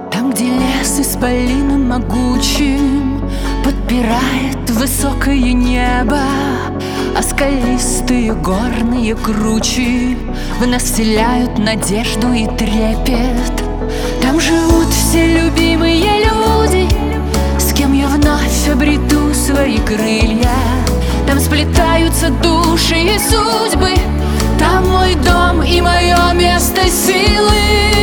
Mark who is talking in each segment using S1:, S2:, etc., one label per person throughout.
S1: Там, где лес исполином могучим подпирает высокое небо, а скалистые горные кручи в нас вселяют надежду и трепет. Там живут все любимые люди, с кем я вновь обрету свои крылья. Там сплетаются души и судьбы, там мой дом и мое место силы.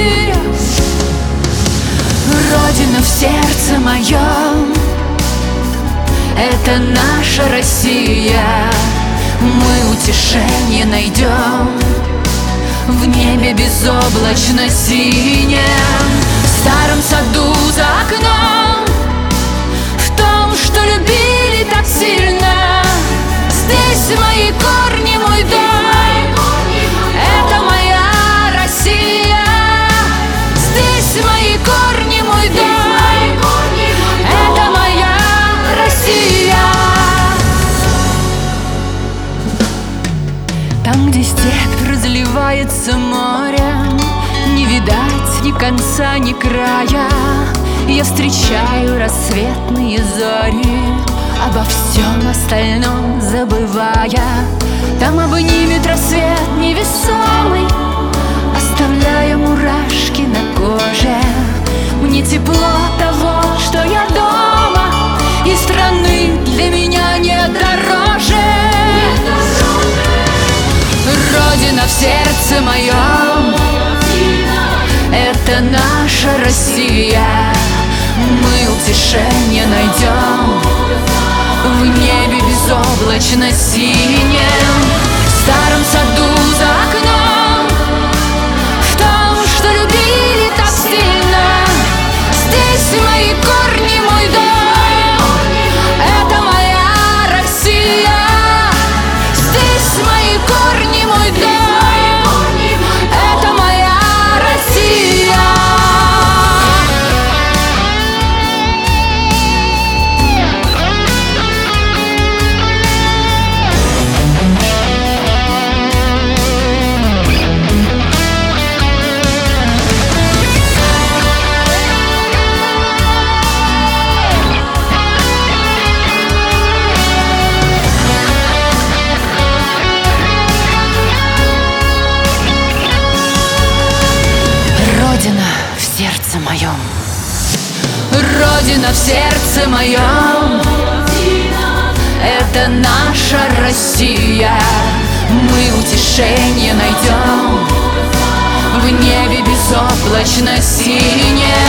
S1: Родина в сердце моем, это наша Россия. Мы утешение найдем в небе безоблачно синем, в старом саду за окном, в том, что любили так сильно. Здесь мои корни, мой дом, это моя Россия. Здесь мои корни, мой дом, это моя Россия. Там, где степь разливается морем, не видать ни конца, ни края. Я встречаю рассветные зори, обо всем остальном забывая. Там обнимет рассвет невесомый, оставляя мурашки на коже. Мне тепло того, что я дома, и страны для меня нет дороже. Родина в сердце моем, это наша Россия. Мы утешение найдем в небе безоблачно синем, в старом саду за окном, в том, что любили так сильно. Здесь мои корни, мой дом, это моя Россия. Здесь мои корни, мой дом, это моя Россия. Родина в сердце моем, Родина в сердце моем, это наша Россия. Мы утешение найдем в небе безоблачно синем,